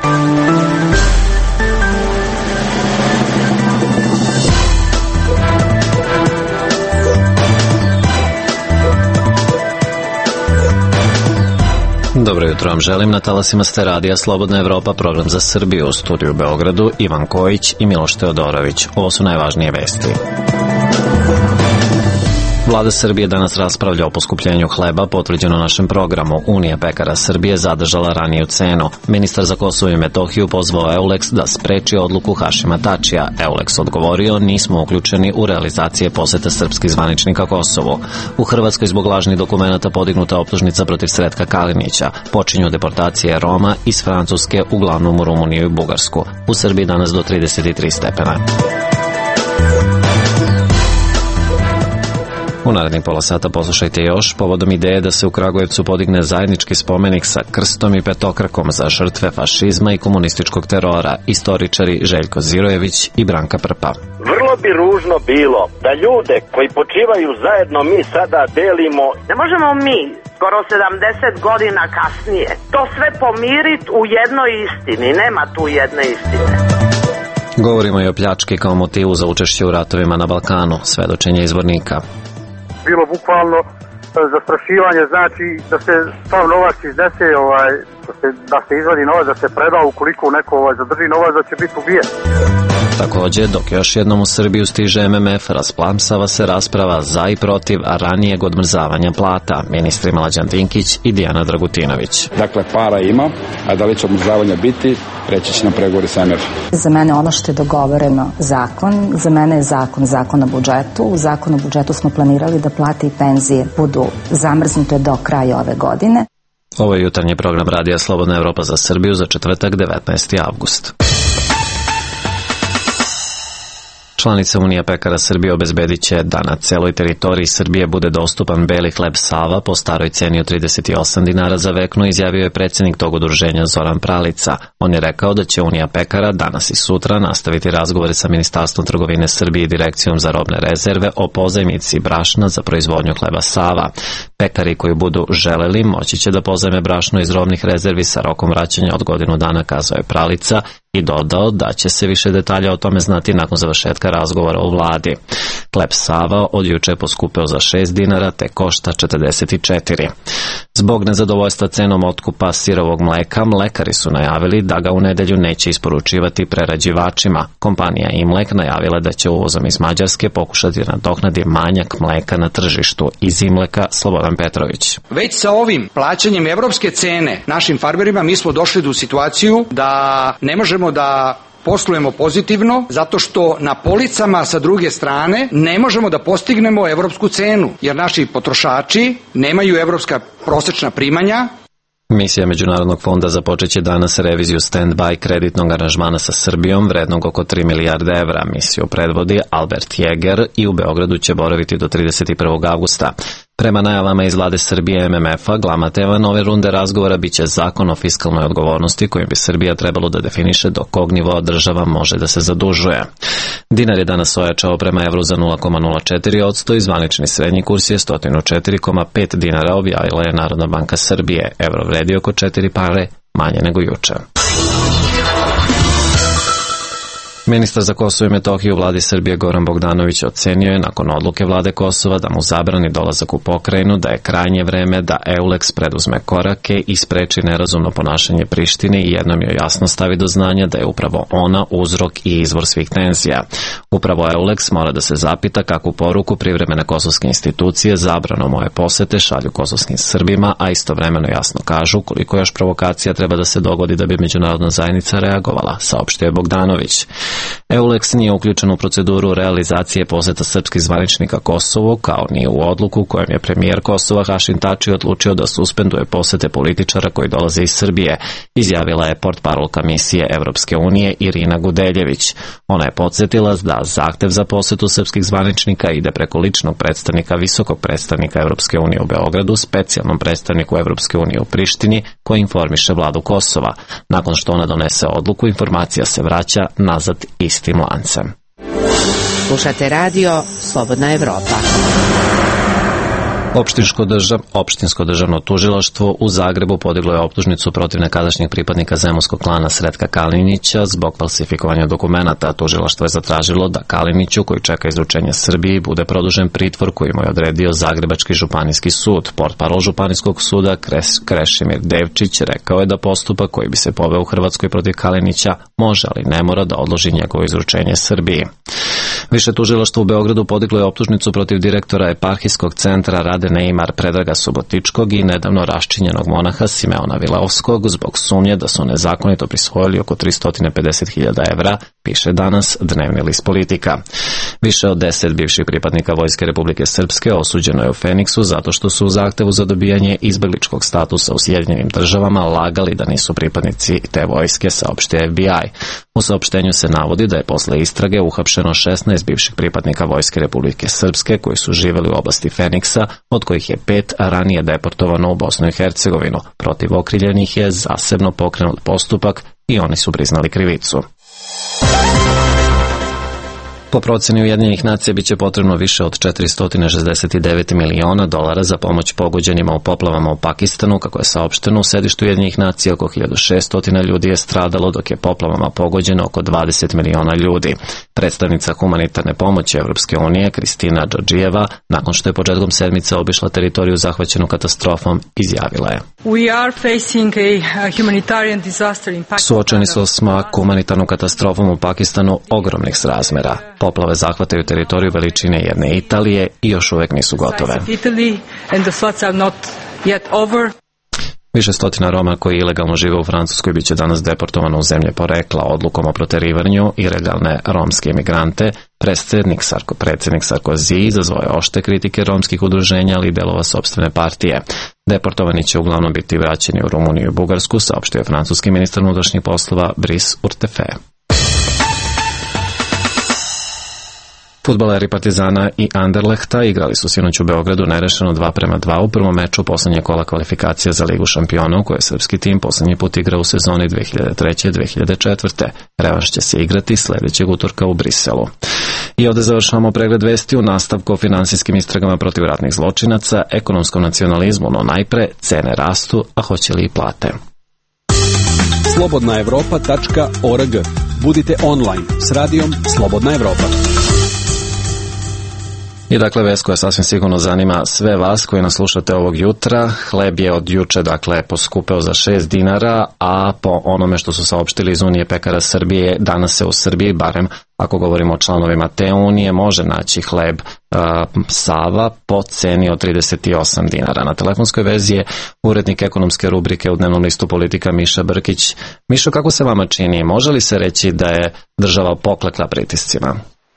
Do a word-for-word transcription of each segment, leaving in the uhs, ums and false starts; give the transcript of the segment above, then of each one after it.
Dobro jutro vam želim, na talasima ste radija Slobodna Evropa, program za Srbiju, u studiju u Beogradu, Ivan Kojić i Miloš Teodorović. Ovo su najvažnije vesti. Vlada Srbije danas raspravlja o poskupljenju hleba, potvrđeno našem programu. Unija pekara Srbije zadržala raniju cenu. Ministar za Kosovo i Metohiju pozvao Euleks da spreči odluku Hašima Tačija. Euleks odgovorio, nismo uključeni u realizacije posete srpskih zvaničnika Kosovu. U Hrvatskoj zbog lažnih dokumenata podignuta optužnica protiv Sretka Kalinića. Počinju deportacije Roma iz Francuske, uglavnom u Rumuniju i Bugarsku. U Srbiji danas do trideset tri stepena. U narednih pola sata poslušajte još povodom ideje da se u Kragujevcu podigne zajednički spomenik sa krstom i petokrakom za žrtve fašizma i komunističkog terora, istoričari Željko Zirojević i Branka Prpa. Vrlo bi ružno bilo da ljude koji počivaju zajedno mi sada delimo. Ne možemo mi, skoro sedamdeset godina kasnije, to sve pomiriti u jednoj istini. Nema tu jedne istine. Govorimo i o pljački kao motivu za učešće u ratovima na Balkanu, svedočenje izvornika. Bilo bukvalno zastrašivanje, znači da se sav novac iznese, ovaj, da, se, da se izvadi novac, da se preda, ukoliko neko ovaj, zadrži novac, da će biti ubijen. Takođe, dok još jednom u Srbiju stiže M M F, rasplamsava se rasprava za i protiv ranijeg odmrzavanja plata, ministri Mlađan Dinkić i Dijana Dragutinović. Dakle, para ima, a da li će odmrzavanja biti, reći će nam pregovori sa M M F. Za mene ono što je dogovoreno zakon, za mene je zakon, zakon o budžetu. U zakonu o budžetu smo planirali da plate i penzije budu zamrznute do kraja ove godine. Ovo je jutarnji program radija Slobodna Evropa za Srbiju za četvrtak devetnaesti avgust. Članica Unija pekara Srbije obezbedit će da na celoj teritoriji Srbije bude dostupan beli hleb Sava po staroj ceni od trideset osam dinara za veknu, izjavio je predsjednik tog udruženja Zoran Pralica. On je rekao da će Unija pekara danas i sutra nastaviti razgovore sa Ministarstvom trgovine Srbije i Direkcijom za robne rezerve o pozajmici brašna za proizvodnju hleba Sava. Pekari koji budu želeli moći će da pozajme brašno iz robnih rezervi sa rokom vraćanja od godinu dana, kazao je Pralica, i dodao da će se više detalja o tome znati nakon završetka razgovora u vladi. Hleb Sava od juče poskupeo za šest dinara te košta četrdeset četiri. Zbog nezadovoljstva cenom otkupa sirovog mleka, mlekari su najavili da ga u nedelju neće isporučivati prerađivačima. Kompanija Imlek najavila da će uvozom iz Mađarske pokušati nadoknadi manjak mleka na tržištu. Iz Imleka Slobodan Petrović. Već sa ovim plaćanjem evropske cene našim farmerima mi smo došli do situaciju da ne možemo da poslujemo pozitivno, zato što na policama sa druge strane ne možemo da postignemo evropsku cenu, jer naši potrošači nemaju evropska prosečna primanja. Misija Međunarodnog fonda započeće danas reviziju stand-by kreditnog aranžmana sa Srbijom vrednog oko tri milijarde evra. Misiju predvodi Albert Jäger i u Beogradu će boraviti do trideset prvog avgusta. Prema najavama iz vlade Srbije i M M F-a, glavna tema nove runde razgovora biće zakon o fiskalnoj odgovornosti kojim bi Srbija trebalo da definiše do kog nivoa država može da se zadužuje. Dinar je danas ojačao prema evru za nula zarez nula četiri posto i zvanični srednji kurs je sto četiri zarez pet dinara, objavila je Narodna banka Srbije. Evro vredi oko četiri pare manje nego juče. Ministar za Kosovo i Metohiju u vladi Srbije Goran Bogdanović ocenio je nakon odluke vlade Kosova da mu zabrani dolazak u pokrajinu da je krajnje vreme da Euleks preduzme korake i spreči nerazumno ponašanje Prištine i jednom joj jasno stavi do znanja da je upravo ona uzrok i izvor svih tenzija. Upravo Euleks mora da se zapita kakvu poruku privremene kosovske institucije zabranom ove posete šalju kosovskim Srbima, a istovremeno jasno kažu koliko još provokacija treba da se dogodi da bi međunarodna zajednica reagovala, saopštio je Bogdanović. Euleks nije uključen u proceduru realizacije poseta srpskih zvaničnika Kosovu, kao ni u odluku kojom je premijer Kosova Hašim Tači odlučio da suspenduje posete političara koji dolaze iz Srbije, izjavila je portparolka misije Evropske unije Irina Gudeljević. Ona je podsjetila da zahtev za posetu srpskih zvaničnika ide preko ličnog predstavnika visokog predstavnika Evropske unije u Beogradu, specijalnom predstavniku Evropske unije u Prištini, koji informiše vladu Kosova. Nakon što ona donese odluku, informacija se vraća nazad istim lancem. Slušate radio Slobodna Evropa. Opštinsko, držav, opštinsko državno tužilaštvo u Zagrebu podiglo je optužnicu protiv nekadašnjeg pripadnika zemunskog klana Sretka Kalinića zbog falsifikovanja dokumenata. Tužilaštvo je zatražilo da Kaliniću, koji čeka izručenje Srbiji, bude produžen pritvor koji mu je odredio Zagrebački županijski sud. Portparol županijskog suda Kres, Krešimir Devčić rekao je da postupak koji bi se poveo u Hrvatskoj protiv Kalinića može, ali ne mora da odloži njegovo izručenje Srbiji. Više tužilaštvo u Beogradu podiglo je optužnicu protiv direktora eparhijskog centra Rade Neymar Predraga Subotičkog i nedavno raščinjenog monaha Simeona Vilaovskog zbog sumnje da su nezakonito prisvojili oko tristo pedeset hiljada evra, piše danas dnevni list Politika. Više od deset bivših pripadnika Vojske Republike Srpske osuđeno je u Feniksu zato što su u zahtevu za dobijanje izbegličkog statusa u Sjedinjenim državama lagali da nisu pripadnici te vojske, saopštio F B I. U saopštenju se navodi da je posle istrage uhapšeno šesnaest bivših pripadnika Vojske Republike Srpske koji su živeli u oblasti Feniksa, od kojih je pet ranije deportovano u Bosnu i Hercegovinu. Protiv okriljenih je zasebno pokrenut postupak i oni su priznali krivicu. Po proceni Ujedinjenih nacija biće potrebno više od četiristo šezdeset devet miliona dolara za pomoć pogođenima u poplavama u Pakistanu, kako je saopšteno u sedištu Ujedinjenih nacija. Oko hiljadu šesto ljudi je stradalo, dok je poplavama pogođeno oko dvadeset miliona ljudi. Predstavnica humanitarne pomoći Evropske unije Kristina Đorđijeva, nakon što je početkom sedmice obišla teritoriju zahvaćenu katastrofom, izjavila je: Suočeni smo s humanitarnom katastrofom u Pakistanu ogromnih razmera. Poplave zahvataju teritoriju veličine jedne Italije i još uvek nisu gotove. Više stotina Roma koji ilegalno žive u Francuskoj biće danas deportovano u zemlje porekla odlukom o proterivanju ilegalne romske emigrante. Predsjednik, Sarko, predsjednik Sarkozy izazvao je oštre kritike romskih udruženja, ali i delova sopstvene partije. Deportovani će uglavnom biti vraćeni u Rumuniju i Bugarsku, saopštio je francuski ministar unutrašnjih poslova Brice Urtefe. Fudbaleri Partizana i Anderlehta igrali su sinoć u Beogradu nerešeno dva prema dva u prvom meču poslednje kola kvalifikacija za Ligu šampiona, u kojoj srpski tim poslednji put igra u sezoni dve hiljade treće dve hiljade četvrte. Revanš će se igrati sledećeg utorka u Briselu. I ovde završavamo pregled vesti u nastavku o finansijskim istragama protiv ratnih zločinaca, ekonomskom nacionalizmu, no najpre cene rastu, a hoće li i plate. slobodna evropa tačka org. Budite online s radijom Slobodna Evropa. I dakle, vest koja sasvim sigurno zanima sve vas koji nas slušate ovog jutra. Hleb je od juče, dakle, poskupeo za šest dinara, a po onome što su saopštili iz Unije pekara Srbije, danas se u Srbiji, barem ako govorimo o članovima te unije, može naći hleb uh, Sava po ceni od trideset osam dinara. Na telefonskoj vezi je urednik ekonomske rubrike u dnevnom listu Politika Miša Brkić. Mišo, kako se vama čini? Može li se reći da je država poklekla pritiscima?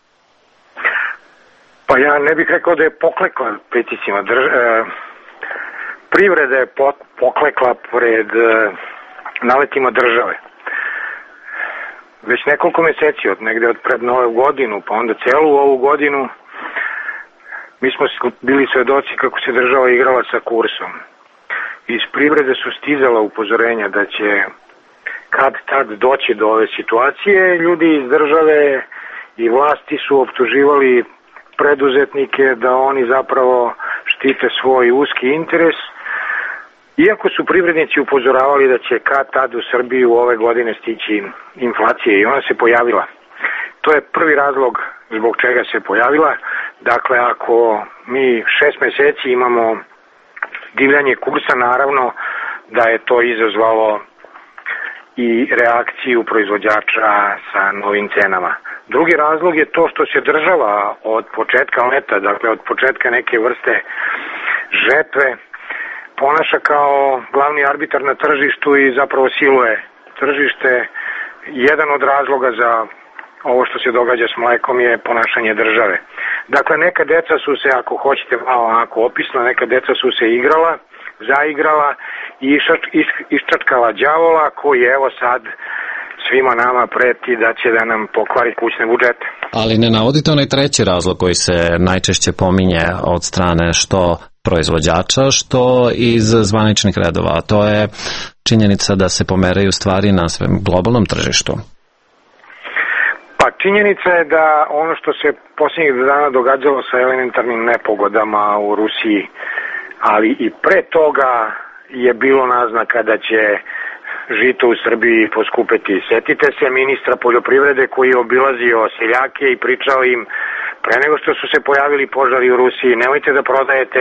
Pa ja ne bih rekao da je poklekla pritiscima. Drž, e, privreda je po, poklekla pred e, naletima države. Već nekoliko meseci, od negde od pred novu godinu, pa onda celu ovu godinu, mi smo bili svedoci kako se država igrala sa kursom. Iz privrede su stizala upozorenja da će kad tad doći do ove situacije. Ljudi iz države i vlasti su optuživali preduzetnike da oni zapravo štite svoj uski interes, iako su privrednici upozoravali da će kad tad u Srbiju ove godine stići inflacija i ona se pojavila. To je prvi razlog zbog čega se pojavila. Dakle, ako mi šest meseci imamo divljanje kursa, naravno da je to izazvalo i reakciju proizvođača sa novim cenama. Drugi razlog je to što se država od početka leta, dakle od početka neke vrste žetve, ponaša kao glavni arbitar na tržištu i zapravo siluje tržište. Jedan od razloga za ovo što se događa s mlekom je ponašanje države. Dakle, neka deca su se, ako hoćete malo onako opisno, neka deca su se igrala, zaigrala i iščačkala đavola koji evo sad svima nama preti da će da nam pokvari kućne budžete. Ali ne navodite onaj treći razlog koji se najčešće pominje od strane što proizvođača, što iz zvaničnih redova, a to je činjenica da se pomeraju stvari na svem globalnom tržištu. Pa činjenica je da ono što se posljednjih dana događalo sa elementarnim nepogodama u Rusiji, ali i pre toga je bilo naznaka da će žito u Srbiji poskupeti. Setite se ministra poljoprivrede koji je obilazio seljake i pričao im pre nego što su se pojavili požari u Rusiji, nemojte da prodajete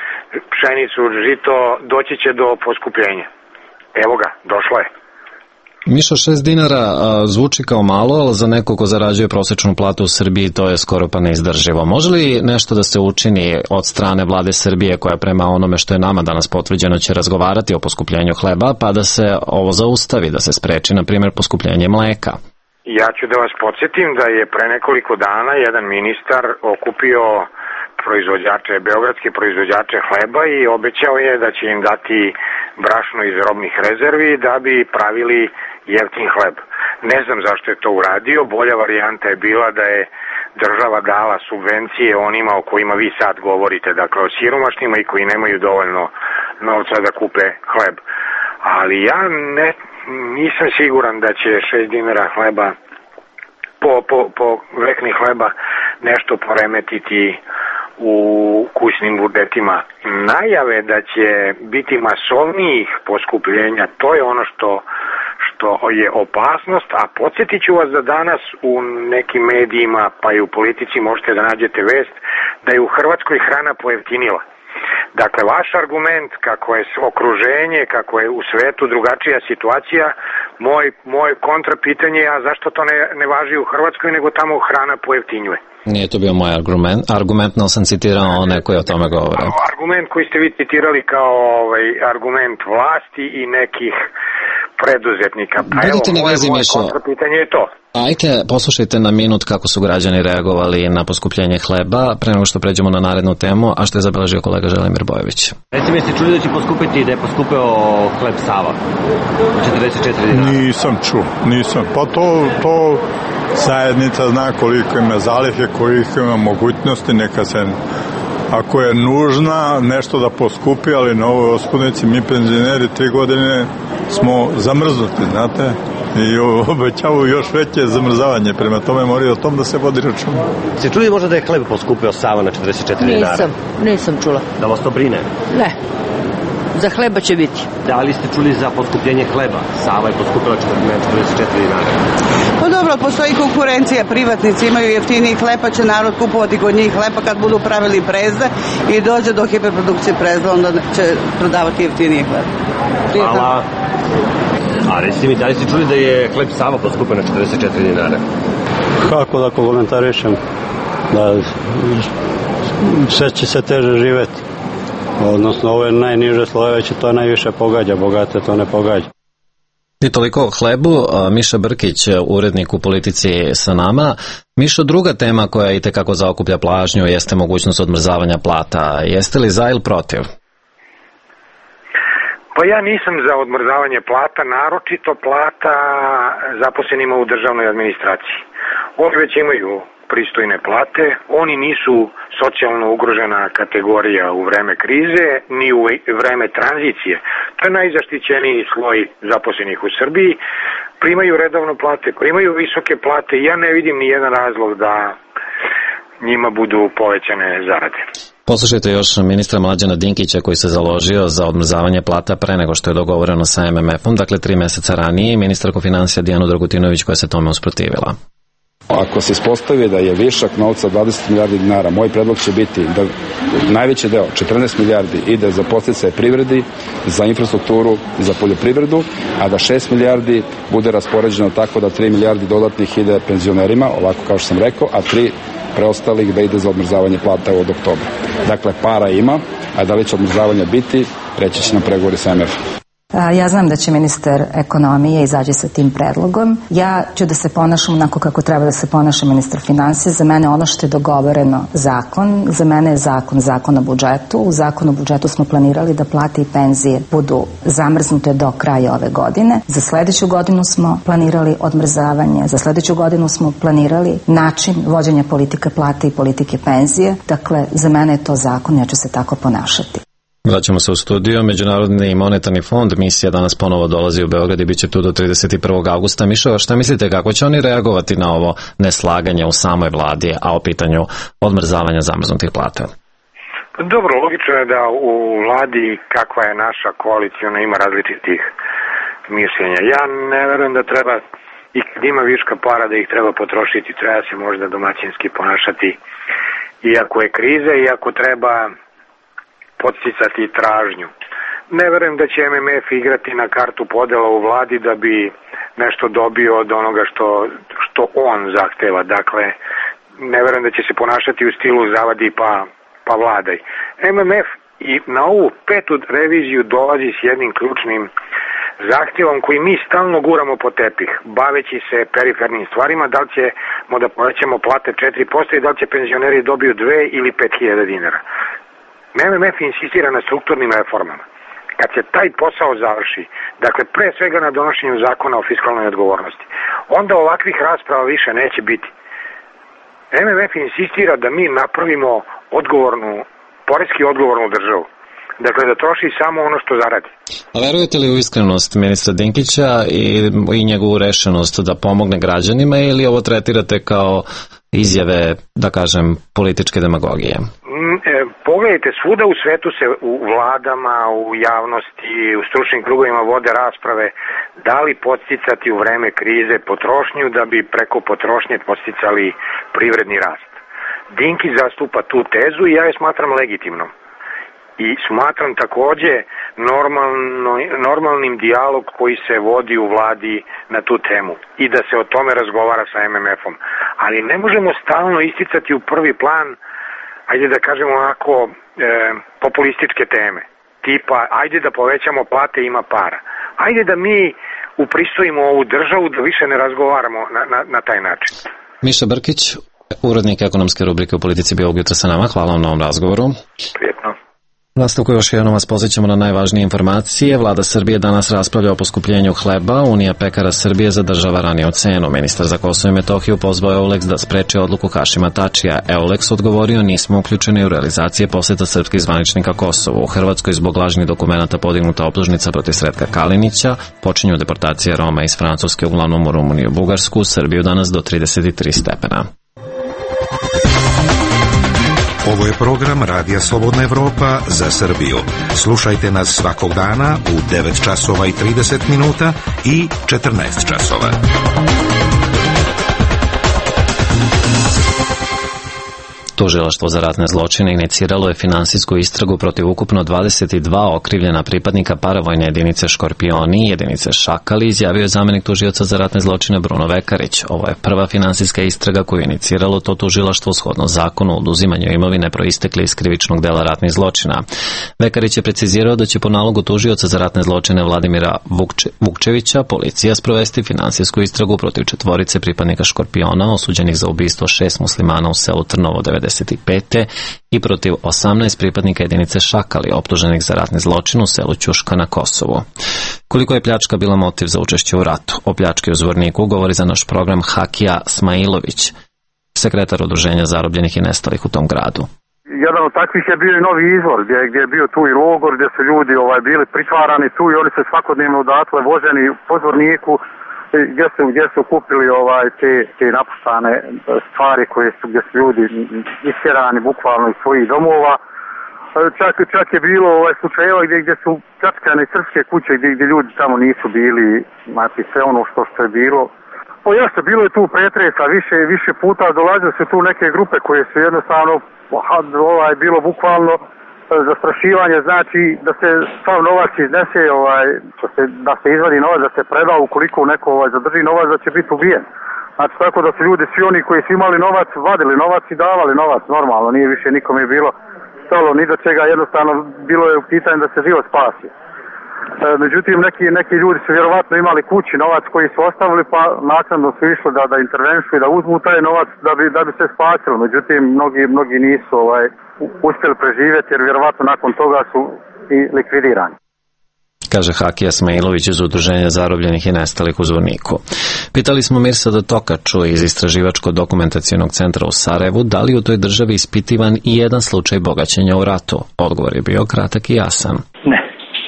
pšenicu, žito, doći će do poskupljenja. Evo ga, došlo je. Mišo, šest dinara a, zvuči kao malo, ali za neko ko zarađuje prosečnu platu u Srbiji to je skoro pa neizdrživo. Može li nešto da se učini od strane vlade Srbije koja prema onome što je nama danas potvrđeno će razgovarati o poskupljenju hleba, pa da se ovo zaustavi, da se spreči, na primjer, poskupljenje mleka? Ja ću da vas podsjetim da je pre nekoliko dana jedan ministar okupio proizvođače, beogradske proizvođače hleba i obećao je da će im dati brašno iz robnih rezervi da bi pravili jeftin hleb. Ne znam zašto je to uradio, bolja varijanta je bila da je država dala subvencije onima o kojima vi sad govorite, dakle o siromašnima i koji nemaju dovoljno novca da kupe hleb. Ali ja ne, nisam siguran da će šest dinara hleba po, po, po vekni hleba nešto poremetiti u kućnim budžetima. Najave da će biti masovnijih poskupljenja, to je ono što, što je opasnost, a podsjetit ću vas da danas u nekim medijima pa i u politici možete da nađete vest da je u Hrvatskoj hrana pojeftinila. Dakle, vaš argument kako je okruženje, kako je u svetu drugačija situacija, moj, moj kontrapitanje je, a zašto to ne, ne važi u Hrvatskoj, nego tamo hrana pojeftinjuje. Nije to bio moj argument. Argumentno sam citirao one koji o tome govore. Argument koji ste vi citirali kao ovaj, argument vlasti i nekih preduzetnika. Pa Budite evo, na vezi, moje Mišo. kontrapitanje je to. Ajte, poslušajte na minut kako su građani reagovali na poskupljenje hleba, pre nego što pređemo na narednu temu, a što je zabeležio kolega Želimir Bojović. Recimo, jeste čuli da će poskupiti, da je poskupeo hleb Sava? četrdeset četiri dinara. Nisam čuo, nisam. Pa to, to zajednica zna koliko ima zalihe, koliko ima mogućnosti, neka se, ako je nužna nešto da poskupi, ali na ovoj ospunici mi penzioneri tri godine smo zamrznuti, znate, i obećavaju još veće zamrzavanje, prema tome moraju o tom da se vodi računa. Ste čuli možda da je hleb poskupio Sava na četrdeset četiri dinara? Nisam, nisam čula. Da vas to brine? Ne. Za hleba će biti. Da li ste čuli za poskupljenje hleba? Sava je poskupila četrdeset četiri dinara. Pa dobro, postoji konkurencija, privatnici imaju jeftiniji hleb, pa će narod kupovati kod njih hleb, pa kad budu pravili brezde i dođe do hiperprodukcije brezda, onda će prodavati jeftiniji hleb. Hvala. A recite mi, da li ste čuli da je hleb Sava poskupio na četrdeset četiri dinara? Kako da komentarišem? Da sve će se teže živeti. Odnosno, ove najniže slojeve će to najviše pogađa, bogate to ne pogađa. I toliko o hlebu. Miša Brkić, urednik u Politici, sa nama. Mišo, druga tema koja i tekako zaokuplja pažnju jeste mogućnost odmrzavanja plata. Jeste li za ili protiv? Pa ja nisam za odmrzavanje plata, naročito plata zaposlenima u državnoj administraciji. Oni već imaju pristojne plate, oni nisu socijalno ugrožena kategorija u vreme krize, ni u vreme tranzicije. To je najzaštićeniji sloj zaposlenih u Srbiji. Primaju redovno plate, primaju visoke plate i ja ne vidim ni jedan razlog da njima budu povećane zarade. Poslušajte još ministra Mlađana Dinkića koji se založio za odmrzavanje plata pre nego što je dogovoreno sa em em efom, dakle tri meseca ranije, i ministarku financija Dijanu Dragutinović koja se tome usprotivila. Ako se ispostavi da je višak novca dvadeset milijardi dinara, moj predlog će biti da najveći deo, četrnaest milijardi, ide za podsticaje privredi, za infrastrukturu, za poljoprivredu, a da šest milijardi bude raspoređeno tako da tri milijardi dodatnih ide penzionerima, ovako kao što sam rekao, a tri preostalih da ide za odmrzavanje plata od oktobra. Dakle, para ima, a da li će odmrzavanja biti, reći će nam pregovori sa em em efom. Ja znam da će ministar ekonomije izaći sa tim predlogom. Ja ću da se ponašam onako kako treba da se ponaša ministar financije. Za mene ono što je dogovoreno zakon, za mene je zakon, zakon o budžetu. U zakonu o budžetu smo planirali da plate i penzije budu zamrznute do kraja ove godine. Za sledeću godinu smo planirali odmrzavanje, za sledeću godinu smo planirali način vođenja politike plate i politike penzije. Dakle, za mene je to zakon, ja ću se tako ponašati. Vraćamo se u studio. Međunarodni monetarni fond, misija danas ponovo dolazi u Beograd i bit će tu do trideset prvog avgusta. Mišo, šta mislite, kako će oni reagovati na ovo neslaganje u samoj vladi, a o pitanju odmrzavanja zamrznutih plata? Dobro, logično je da u vladi kakva je naša koalicijona ima različitih mišljenja. Ja ne verujem da treba, i kad ima viška para, da ih treba potrošiti, treba se možda domaćinski ponašati iako je kriza, iako treba podsticati tražnju. Ne verujem da će M M F igrati na kartu podela u vladi da bi nešto dobio od onoga što, što on zahteva. Dakle, ne verujem da će se ponašati u stilu zavadi pa, pa vladaj. M M F i na ovu petu reviziju dolazi s jednim ključnim zahtjevom koji mi stalno guramo po tepih, baveći se perifernim stvarima, da li ćemo da povećamo plate četiri posto i da li će penzioneri dobiju dve ili pet hiljada dinara. M M F insistira na strukturnim reformama. Kad se taj posao završi, dakle pre svega na donošenju zakona o fiskalnoj odgovornosti, onda ovakvih rasprava više neće biti. M M F insistira da mi napravimo odgovornu, poreski odgovornu državu. Dakle, da troši samo ono što zaradi. A verujete li u iskrenost ministra Dinkića i, i njegovu rešenost da pomogne građanima, ili ovo tretirate kao izjave, da kažem, političke demagogije? Pogledajte, svuda u svetu se u vladama, u javnosti, u stručnim krugovima vode rasprave da li podsticati u vreme krize potrošnju da bi preko potrošnje podsticali privredni rast. Dinkić zastupa tu tezu i ja je smatram legitimnom. I smatram takođe normalno, normalnim dijalog koji se vodi u vladi na tu temu i da se o tome razgovara sa M M F-om. Ali ne možemo stalno isticati u prvi plan, ajde da kažemo onako, e, populističke teme. Tipa, ajde da povećamo plate, ima para. Ajde da mi upristojimo ovu državu, da više ne razgovaramo na, na, na taj način. Miša Brkić, urednik ekonomske rubrike u Politici, bio ovog jutra sa nama. Hvala vam na ovom razgovoru. Prijetno. Nastavku još jednom vas pozićemo na najvažnije informacije. Vlada Srbije danas raspravlja o poskupljenju hleba. Unija pekara Srbije zadržava raniju cenu. Ministar za Kosovo i Metohiju pozvao Euleks da spreči odluku Hašima Tačija. Euleks odgovorio: nismo uključeni u realizacije poseta srpskih zvaničnika Kosovu. U Hrvatskoj zbog lažnih dokumenata podignuta optužnica protiv Sretka Kalinića. Počinju deportacije Roma iz Francuske, uglavnom u Rumuniju i Bugarsku. U Srbiju danas do trideset tri stepena. Ovo je program Radija Slobodna Evropa za Srbiju. Slušajte nas svakog dana u devet časova i trideset minuta i četrnaest časova. Tužilaštvo za ratne zločine iniciralo je finansijsku istragu protiv ukupno dvadeset dva okrivljena pripadnika paravojne jedinice Škorpioni i jedinice Šakali, izjavio je zamenik tužioca za ratne zločine Bruno Vekarić. Ovo je prva finansijska istraga koju je iniciralo to tužilaštvo shodno zakonu o oduzimanju imovine proistekle iz krivičnog dela ratnih zločina. Vekarić je precizirao da će po nalogu tužioca za ratne zločine Vladimira Vukče, Vukčevića policija sprovesti finansijsku istragu protiv četvorice pripadnika Škorpiona osuđenih za ubistvo šest muslimana u selu Trnovo devedeset pete i protiv osamnaest pripadnika jedinice Šakali optuženih za ratni zločin u selu Ćuška na Kosovu. Koliko je pljačka bila motiv za učešće u ratu? O pljački u Zvorniku govori za naš program Hakija Smailović, sekretar udruženja zarobljenih i nestalih u tom gradu. Jedan od takvih je bio i Novi Izvor, gdje, gdje je bio tu i logor, gdje su ljudi ovaj, bili pritvarani tu i oni se svakodnevno odatle voženi po Zvorniku, gdje su, gdje su kupili ovaj, te, te napuštane stvari koje su, gdje su ljudi istjerani bukvalno iz svojih domova. Čak, čak je bilo ovaj, slučajeva gdje, gdje su pljačkane srpske kuće gdje, gdje ljudi tamo nisu bili, znači sve ono što, što je bilo. O jasno, bilo je tu pretresa, više, više puta dolazile su tu neke grupe koje su jednostavno, ovaj, bilo bukvalno zastrašivanje, znači da se sav novac iznese, ovaj, da, se, da se izvadi novac, da se preda, ukoliko neko ovaj, zadrži novac, da će biti ubijen. Znači tako da su ljudi, svi oni koji su imali novac, vadili novac i davali novac, normalno, nije više nikome bilo stalo ni do čega, jednostavno bilo je u pitanju da se život spasi. E, međutim, neki, neki ljudi su vjerovatno imali kući novac koji su ostavili, pa naknadno su išli da, da intervenšu i da uzmu taj novac da bi, da bi se spasilo. Međutim, mnogi, mnogi nisu ovaj, uspjeli preživjeti jer vjerovatno nakon toga su i likvidirani. kaže Hakija Smailović iz Udruženja zarobljenih i nestalih u Zvorniku. Pitali smo Mirsada Tokaču iz Istraživačko-dokumentacionog centra u Sarajevu da li u toj državi ispitivan i jedan slučaj bogaćenja u ratu. Odgovor je bio kratak i jasan. Ne.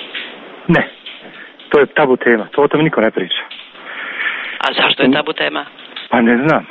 Ne. To je tabu tema. To o tome niko ne priča. A zašto je tabu tema? Pa ne znam.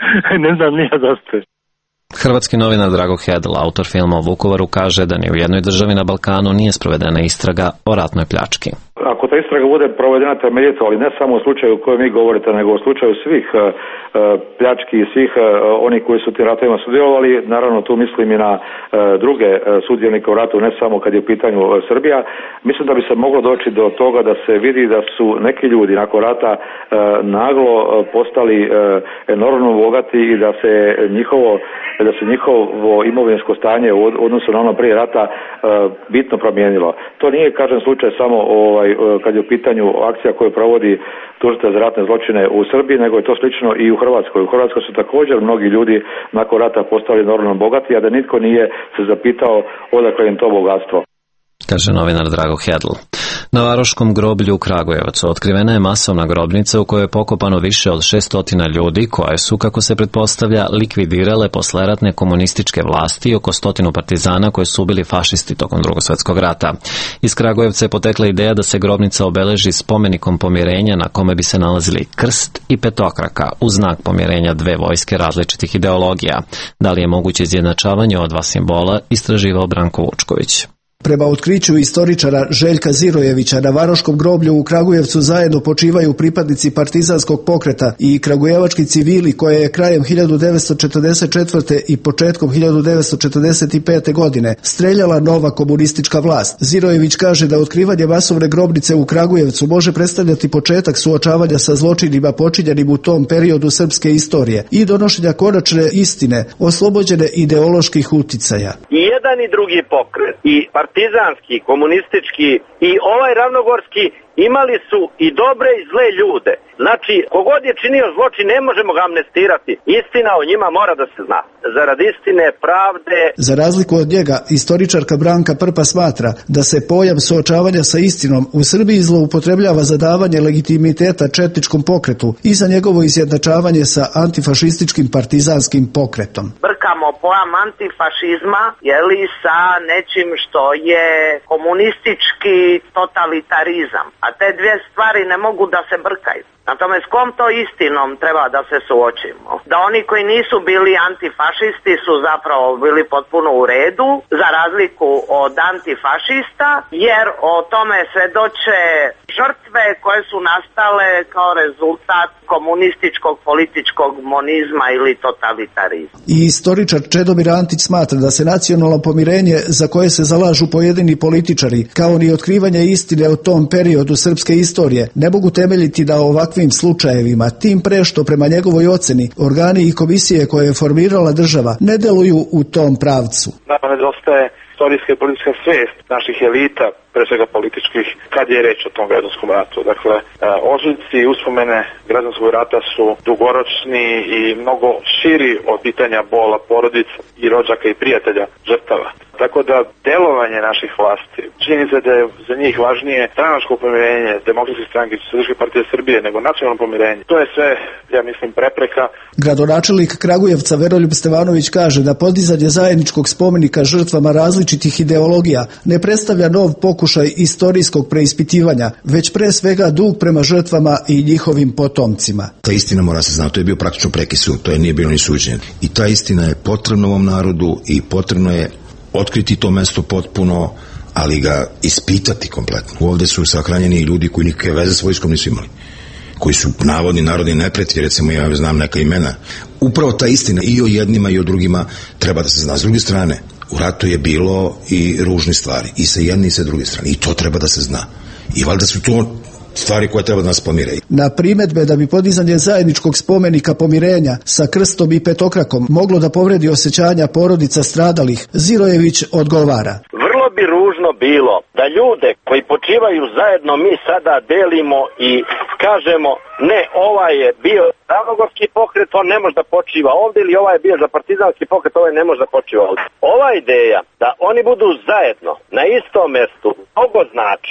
ne znam ni ja zašto je. Hrvatski novinar Drago Hedl, autor filma o Vukovaru, kaže da ni u jednoj državi na Balkanu nije sprovedena istraga o ratnoj pljački. Ako ta istraga bude provedena temeljito, ali ne samo u slučaju o kojem vi govorite, nego u slučaju svih uh, pljački i svih uh, onih koji su tim ratovima sudjelovali, naravno tu mislim i na uh, druge uh, sudionike u ratu, ne samo kad je u pitanju uh, Srbija, mislim da bi se moglo doći do toga da se vidi da su neki ljudi nakon rata uh, naglo uh, postali uh, enormno bogati i da se njihovo da se njihovo imovinsko stanje u odnosu na ono prije rata uh, bitno promijenilo. To nije, kažem, slučaj samo ovaj, kad je u pitanju akcija koju provodi tužitelj za ratne zločine u Srbiji, nego je to slično i u Hrvatskoj. U Hrvatskoj su također mnogi ljudi nakon rata postali enormno bogati, a da nitko nije se zapitao odakle im to bogatstvo. Kaže novinar Drago Hedl. Na Varoškom groblju u Kragujevcu otkrivena je masovna grobnica u kojoj je pokopano više od šesto ljudi koje su, kako se pretpostavlja, likvidirale posleratne komunističke vlasti i oko stotinu partizana koje su ubili fašisti tokom Drugog svjetskog rata. Iz Kragujevca je potekla ideja da se grobnica obeleži spomenikom pomirenja na kome bi se nalazili krst i petokraka u znak pomirenja dve vojske različitih ideologija. Da li je moguće izjednačavanje ova dva simbola, istraživao Branko Vučković. Prema otkriću istoričara Željka Zirojevića, na Varoškom groblju u Kragujevcu zajedno počivaju pripadnici partizanskog pokreta i kragujevački civili koje je krajem hiljadu devetsto četrdeset četvrte i početkom hiljadu devetsto četrdeset pete. godine streljala nova komunistička vlast. Zirojević kaže da otkrivanje masovne grobnice u Kragujevcu može predstavljati početak suočavanja sa zločinima počinjenim u tom periodu srpske istorije i donošenja konačne istine oslobođene ideoloških uticaja. I jedan i drugi pokret, i partizanski, komunistički i ovaj ravnogorski, imali su i dobre i zle ljude. Znači, kogod je činio zločin, ne možemo ga amnestirati. Istina o njima mora da se zna. Zarad istine, pravde... Za razliku od njega, istoričarka Branka Prpa smatra da se pojam suočavanja sa istinom u Srbiji zloupotrebljava za davanje legitimiteta četničkom pokretu i za njegovo izjednačavanje sa antifašističkim partizanskim pokretom. Brkamo pojam antifašizma, jeli, sa nečim što je komunistički totalitarizam. A te dvije stvari ne mogu da se brkaju. Na tome, s kom to istinom treba da se suočimo? Da oni koji nisu bili antifašisti su zapravo bili potpuno u redu, za razliku od antifašista, jer o tome svedoče žrtve koje su nastale kao rezultat komunističkog političkog monizma ili totalitarizma. I istoričar Čedomir Antić smatra da se nacionalno pomirenje za koje se zalažu pojedini političari, kao ni otkrivanje istine o tom periodu srpske istorije, ne mogu temeljiti na ovakvim slučajevima, tim pre što prema njegovoj oceni organi i komisije koje je formirala država ne deluju u tom pravcu. Nama nedostaje istorijska i politička svijest naših elita, pre svega političkih, kad je reč o tom građanskom ratu. Dakle, ožiljci i uspomene građanskog rata su dugoročni i mnogo širi od pitanja bola porodica i rođaka i prijatelja žrtava. Tako da delovanje naših vlasti, činjenica da je za njih važnije stranačko pomirenje Demokratske stranke i Socijalističke partije Srbije nego nacionalno pomirenje. To je sve, ja mislim, prepreka. Gradonačelnik Kragujevca Veroljub Stevanović kaže da podizanje zajedničkog spomenika žrtvama različitih ideologija ne predstavlja nov pokušaj istorijskog preispitivanja, već pre svega dug prema žrtvama i njihovim potomcima. Ta istina mora se znati, to je bio praktično preki sud, to je nije bilo ni suđenje. I ta istina je potrebna ovom narodu i potrebno je otkriti to mesto potpuno, ali ga ispitati kompletno. Ovdje su sahranjeni ljudi koji nikakve veze s vojskom nisu imali, koji su navodni narodni neprijatelji, recimo ja znam neka imena. Upravo ta istina i o jednima i o drugima treba da se zna. S druge strane, u ratu je bilo i ružne stvari, i sa jedne i sa druge strane, i to treba da se zna. I valjda su to stvari koje treba da nas pomiraju. Na primedbe da bi podizanje zajedničkog spomenika pomirenja sa krstom i petokrakom moglo da povredi osjećanja porodica stradalih, Zirojević odgovara. Vrlo bi ružno bilo da ljude koji počivaju zajedno mi sada delimo i kažemo ne, ovaj je bio ravnogorski pokret, on ne može da počiva ovdje, ili ovaj je bio za partizanski pokret, ovaj ne može da počiva ovdje. Ova ideja da oni budu zajedno na istom mjestu mnogo znači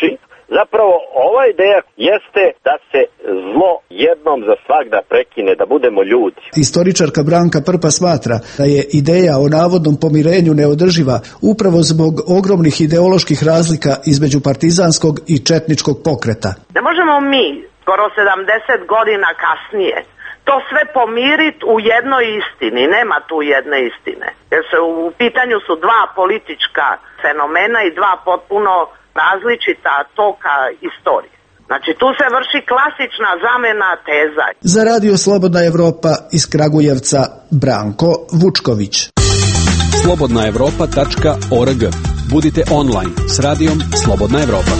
Zapravo ova ideja jeste da se zlo jednom za svagda prekine, da budemo ljudi. Istoričarka Branka Prpa smatra da je ideja o navodnom pomirenju neodrživa upravo zbog ogromnih ideoloških razlika između partizanskog i četničkog pokreta. Ne možemo mi, skoro sedamdeset godina kasnije, to sve pomiriti u jednoj istini. Nema tu jedne istine. Jer se u pitanju su dva politička fenomena i dva potpuno različita toka istorije. Znači tu se vrši klasična zamena teza. Za Radio Slobodna Evropa iz Kragujevca Branko Vučković. slobodna evropa tačka org. Budite online s radijom Slobodna Evropa.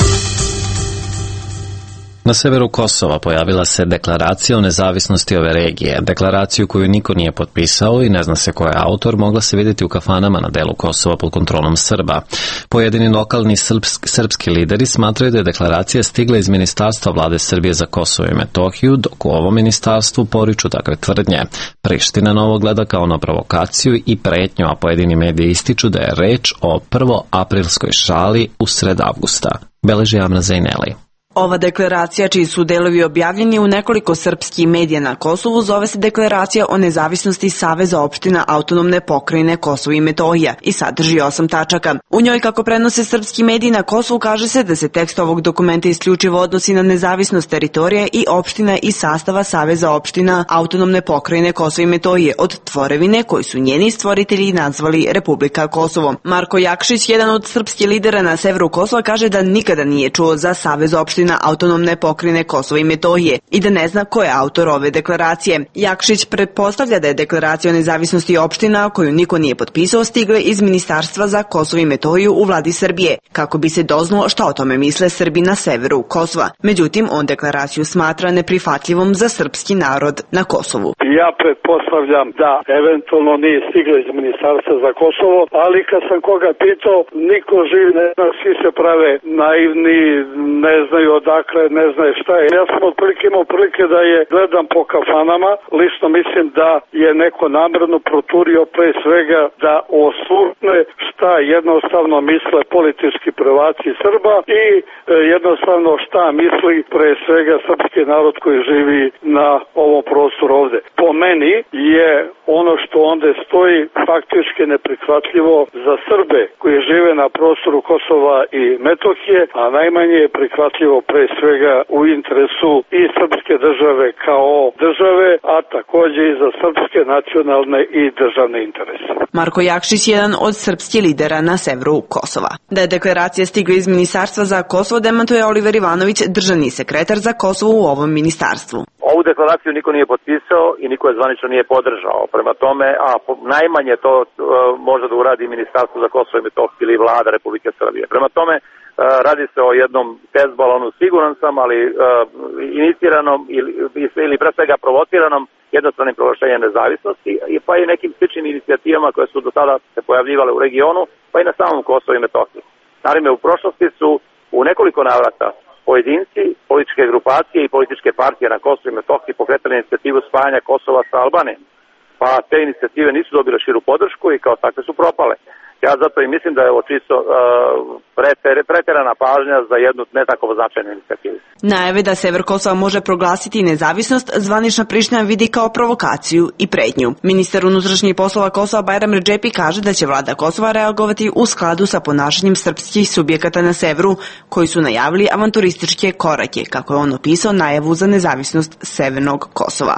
Na severu Kosova pojavila se deklaracija o nezavisnosti ove regije. Deklaraciju koju niko nije potpisao i ne zna se ko je autor, mogla se vidjeti u kafanama na delu Kosova pod kontrolom Srba. Pojedini lokalni srpski, srpski lideri smatraju da je deklaracija stigla iz Ministarstva vlade Srbije za Kosovo i Metohiju, dok u ovom ministarstvu poriču takve tvrdnje. Priština na ovo gleda kao na provokaciju i pretnju, a pojedini mediji ističu da je reč o prvoaprilskoj šali usred avgusta. Beleži Amra Zajneli. Ova deklaracija, čiji su delovi objavljeni u nekoliko srpskih medija na Kosovu, zove se Deklaracija o nezavisnosti Saveza opština autonomne pokrajine Kosovo i Metohija i sadrži osam tačaka. U njoj, kako prenose srpski mediji na Kosovu, kaže se da se tekst ovog dokumenta isključivo odnosi na nezavisnost teritorija i opština i sastava Saveza opština autonomne pokrajine Kosovo i Metohije od tvorevine koji su njeni stvoritelji nazvali Republika Kosovo. Marko Jakšić, jedan od srpskih lidera na severu Kosova, kaže da nikada nije čuo za Savez opština autonomne pokrajine Kosovo i Metohije i da ne zna ko je autor ove deklaracije. Jakšić pretpostavlja da je deklaracija o nezavisnosti opština, koju niko nije potpisao, stigla iz Ministarstva za Kosovo i Metohiju u vladi Srbije, kako bi se doznalo šta o tome misle Srbi na severu Kosova. Međutim, on deklaraciju smatra neprihvatljivom za srpski narod na Kosovu. Ja pretpostavljam da eventualno nije stigla iz Ministarstva za Kosovo, ali kad sam koga pitao, niko živ ne zna, svi se prave naivni, ne znaju odakle, ne znaju šta je. Ja sam otprilike imao prilike da je gledam po kafanama, lično mislim da je neko namjerno proturio pre svega da osluhne šta jednostavno misle politički prvaci Srba i e, jednostavno šta misli pre svega srpski narod koji živi na ovom prostoru ovde. Po meni je ono što onda stoji faktički neprihvatljivo za Srbe koji žive na prostoru Kosova i Metohije, a najmanje je prihvatljivo pre svega u interesu i srpske države kao države, a takođe i za srpske nacionalne i državne interese. Marko Jakšić, jedan od srpskih lidera na severu Kosova. Da je deklaracija stigla iz Ministarstva za Kosovo, demantuje Oliver Ivanović, državni sekretar za Kosovo u ovom ministarstvu. Ovu deklaraciju niko nije potpisao i niko je zvanično nije podržao. Prema tome, a najmanje to uh, može da uradi Ministarstvo za Kosovo i Metohiju ili vlada Republike Srbije. Prema tome, uh, radi se o jednom test balonu, siguran sam, ali uh, iniciranom ili, ili pre svega provociranom jednostranim proglašenjem nezavisnosti, pa i nekim sličnim inicijativama koje su do sada se pojavljivale u regionu, pa i na samom Kosovu i Metohiji. Naime, u prošlosti su u nekoliko navrata pojedinci, političke grupacije i političke partije na Kosovu i Metohiji pokretali inicijativu spajanja Kosova sa Albanijom. Pa te inicijative nisu dobile širu podršku i kao takve su propale. Ja zato i mislim da je ovo čisto uh, preter, preterana pažnja za jednu ne tako značajnu inicijativu. Najave da sever Kosova može proglasiti nezavisnost zvanična Priština vidi kao provokaciju i pretnju. Ministar unutrašnjih poslova Kosova Bajram Redžepi kaže da će vlada Kosova reagovati u skladu sa ponašanjem srpskih subjekata na severu, koji su najavili avanturističke korake, kako je on opisao najavu za nezavisnost severnog Kosova.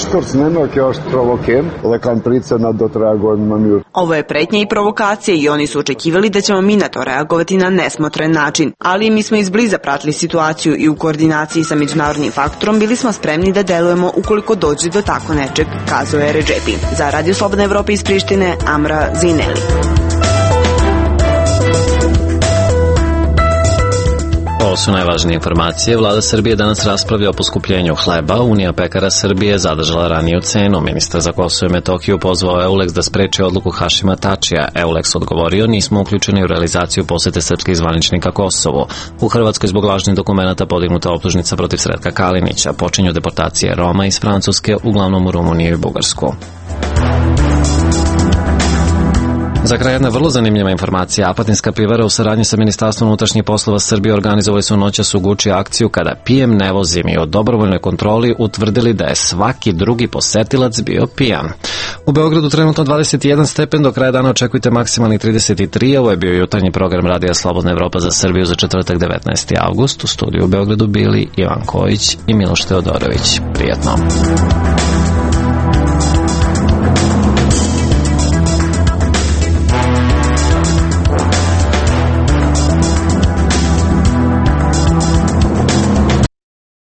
Ovo je pretnja i provokacija i oni su očekivali da ćemo mi na to reagovati na nesmotren način. Ali mi smo izbliza pratili situaciju i u koordinaciji sa međunarodnim faktorom bili smo spremni da delujemo ukoliko dođe do tako nečeg, kazao je Redžepi. Za Radio Slobodna Evropa iz Prištine, Amra Zineli. Ovo su najvažnije informacije. Vlada Srbije danas raspravlja o poskupljenju hleba. Unija pekara Srbije zadržala raniju cenu. Ministar za Kosovo i Metohiju pozvao Euleks da spreči odluku Hašima Tačija. Euleks odgovorio, nismo uključeni u realizaciju posete srpskih zvaničnika Kosovu. U Hrvatskoj zbog lažnih dokumenata podignuta optužnica protiv Sretka Kalinića. Počinju deportacije Roma iz Francuske, uglavnom u Rumuniju i Bugarsku. Za kraj jedna vrlo zanimljiva informacija. Apatinska pivara u saradnji sa Ministarstvom unutrašnjih poslova Srbije organizovali su noćas u Guči akciju Kada pijem ne vozim i o dobrovoljnoj kontroli utvrdili da je svaki drugi posetilac bio pijan. U Beogradu trenutno dvadeset jedan stepen, do kraja dana očekujte maksimalni trideset tri. Ovo je bio jutarnji program Radija Slobodna Evropa za Srbiju za četvrtak devetnaesti avgust. U studiju u Beogradu bili Ivan Kojić i Miloš Teodorović. Prijetno.